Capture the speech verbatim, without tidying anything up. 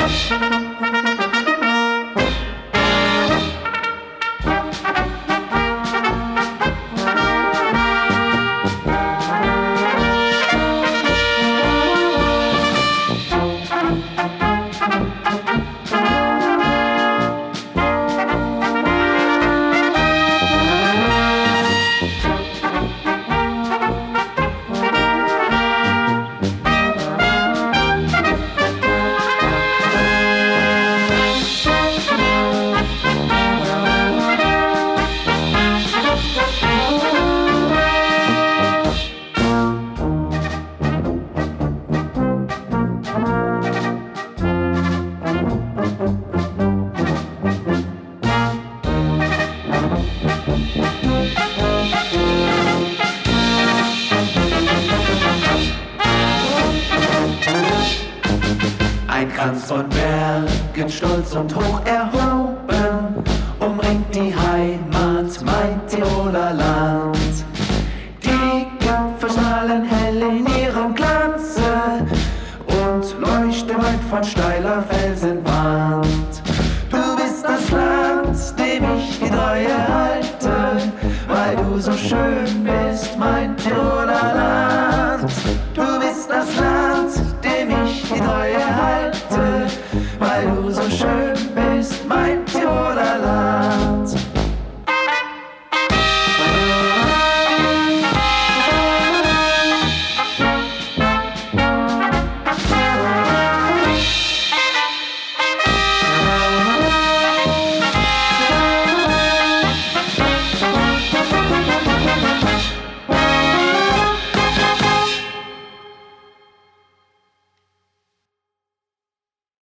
Ein Kranz von Bergen, stolz und hoch erhoben, umringt die Heimat, mein Tiroler Land. Die Gipfel strahlen hell in ihrem Glanze und leuchten weit von steiler Felsenwand. Du bist das Land, dem ich die Treue halte, weil du so schön bist, mein Tiroler Land.